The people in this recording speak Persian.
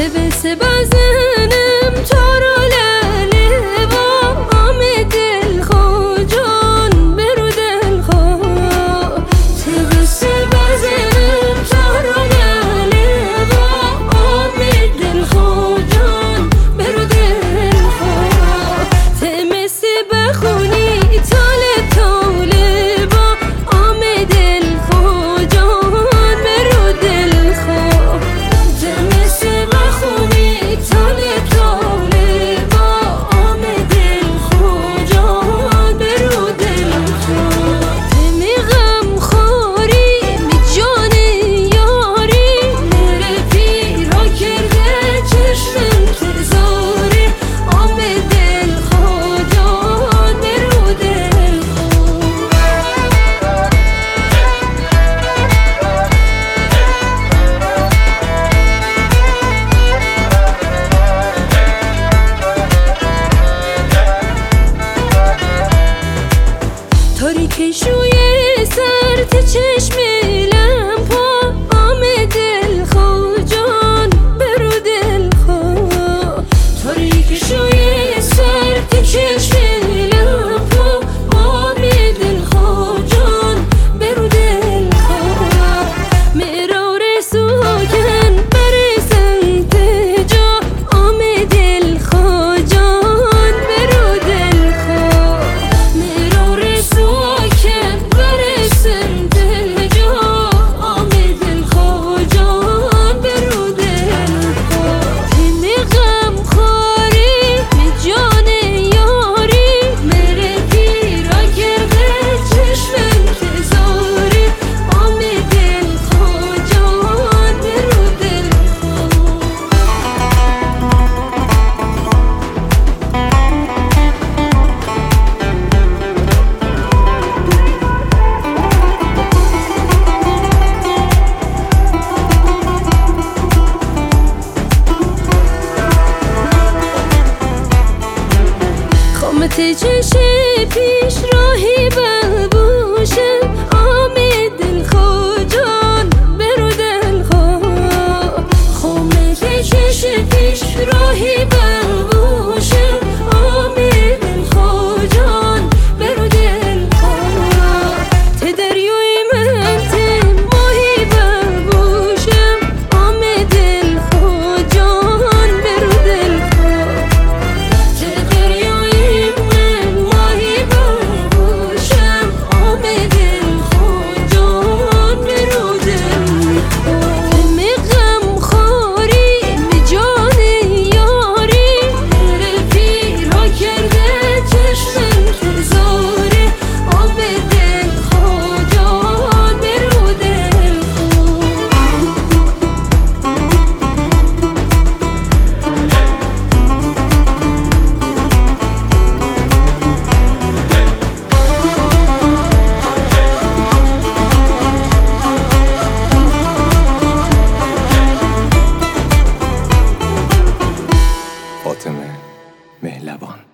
بسه بزنم تو رو لاله و آم دل خوجان برو دل خو بسه بزنم تو رو لاله و آم دل خوجان برو دل خو تمسی بخونی تاله تاله با آم دل خوجان برو دل خو تمسی بخونی تاله تاله با آم دل خوجان برو دل خو تمی غم خوری می جان یاری میره پیرا کرده چشم انتظاری آم دل خوجان برو دل تاریک شوی سرت چشم لمپا آم دل خوجان برو دل خو تاریک شوی سرت چشم لمپا آم دل خوجان برو دل خو مرار سوکن برسن تجا آم دل خوجان برو دل خو مرار سوکن برسن تجا آم دل خوجان برو دل خو تمی غم خوری می جان یاری میره پیرا کرده چشم انتظاری آم دل خوجان برو دل خو خامت چش پیش راهی ببوشه آم دل خوجان برو دل خو خامت چش پیش راهی ببوشه آم دل خوجان برو دل خو ته دریای من ته ماهی ببوشم آم دل خوجان برو دل خو ته دریای من ماهی ببوشم آم دل خوجان برو دل خو تمی غم خوری می جان یاری میره پیرا کرده چشم انتظاری آم دل خوجان برو دل خو فاطمه مهلبان.